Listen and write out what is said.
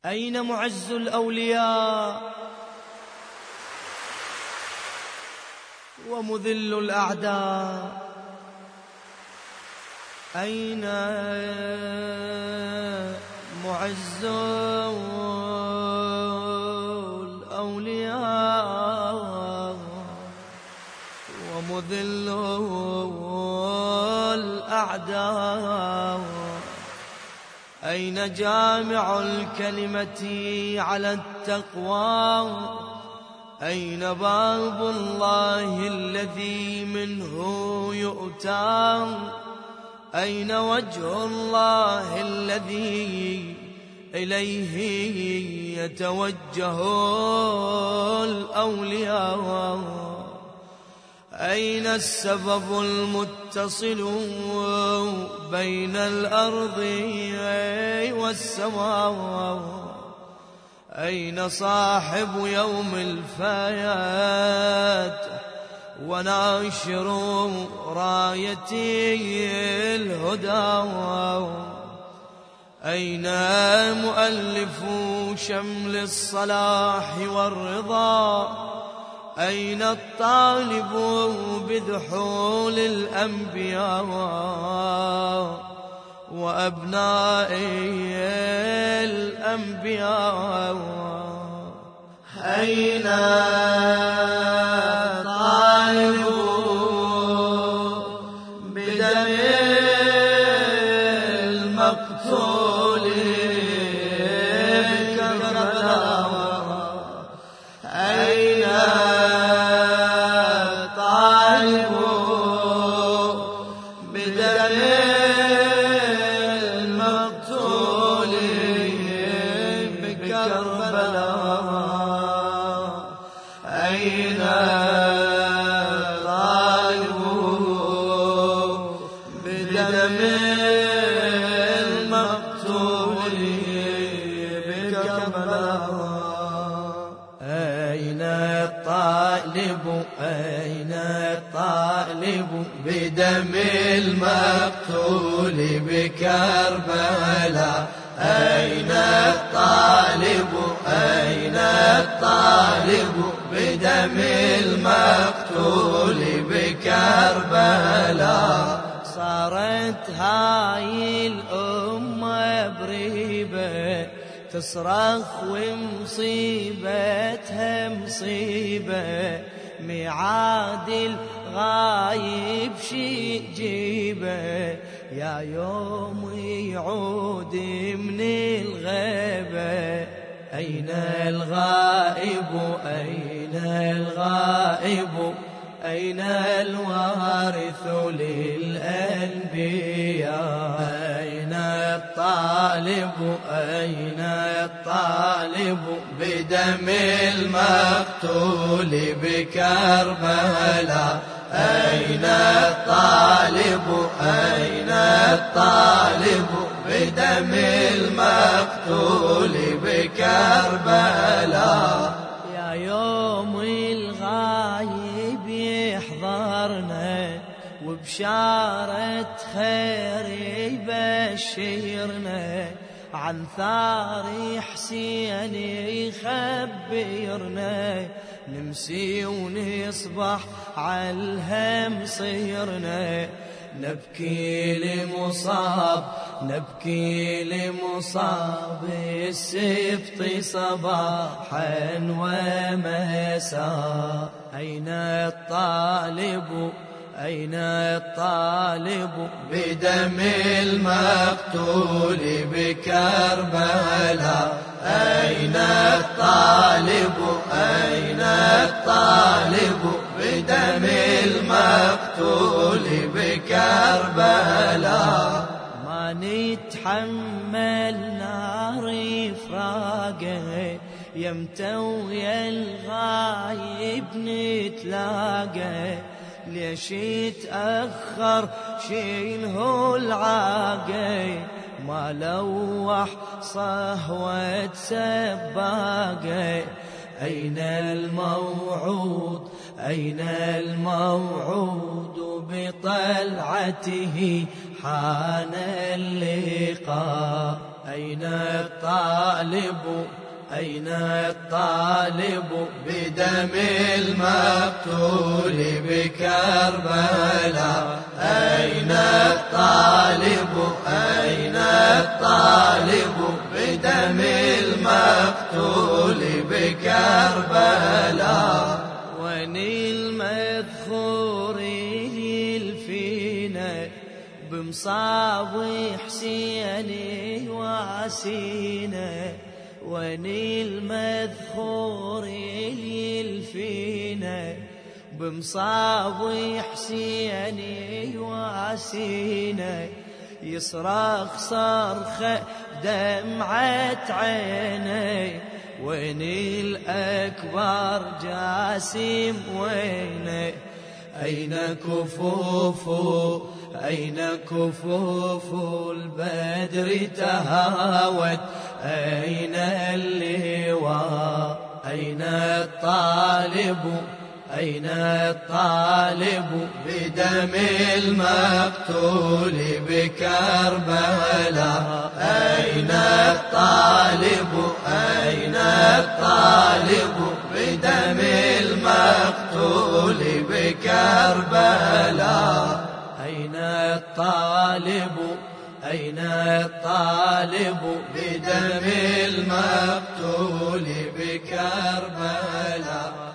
أين معز الأولياء ومذل الأعداء؟ أين معز الأولياء ومذل الأعداء؟ أين جامع الكلمة على التقوى؟ أين باب الله الذي منه يؤتى؟ أين وجه الله الذي إليه يتوجه الأولياء؟ أين السبب المتصل بين الأرض والسماء؟ أين صاحب يوم الفايات وناشر رايتي الهدى؟ أين مؤلف شمل الصلاح والرضا؟ أين الطالب بدحول الأنبياء وأبناء الأنبياء؟ أين طالب بدم المقتول بكربلاء؟ أين طالب بدم المقتول بكربلاء؟ أين طالب بدم المقتول بكربلاء؟ أين الطالب أين الطالب بدم المقتول بكربلاء؟ أين الطالب أين الطالب بدم المقتول بكربلاء؟ صارت هاي الأمة بريبة تصرخ ومصيبتها مصيبة، ميعاد الغايب شي جيبه، يا يوم يعود من الغيبة. أين الغائب أين الغائب أين الوارث للأنبياء؟ أين الطالب أين الطالب بدم المقتول بكربلاء؟ أين الطالب أين الطالب بدم المقتول بكربلاء؟ يا يوم الغايب يحضرنا وبشارة خير يبشرنا، عن ثار حسين يخبرنا، نمسي ونصبح عالهم صيرنا، نبكي لمصاب نبكي لمصاب السبط صباحا ومساء. أين الطالب أين الطالب بدم المقتول بكربلاء؟ أين الطالب أين الطالب بدم المقتول بكربلاء؟ ما نتحمل نار فراقه، يمتى ويا الغايب نتلاقى، ليش يتأخر شيله العاقي، ما لوح صهوة سباقي، أين الموعود أين الموعود بطلعته حان اللقاء أين الطالب أين الطالب بدم المقتول بكربلاء أين الطالب أين الطالب بدم المقتول بكربلاء وني المذخور يلفينا بمصاب حسين واسينا وني المذخور يلفينا بمصاب حسين واسينا يصرخ صرخة دمعة عيني ويني الأكبر جاسم ويني أين كفوف أين كفوف البدر تهاوت أين اللواء أين الطالب أين الطالب بدم المقتول بكربلاء أين الطالب أين الطالب بدم المقتول بكربلاء أين الطالب أين الطالب بدم المقتول بكربلاء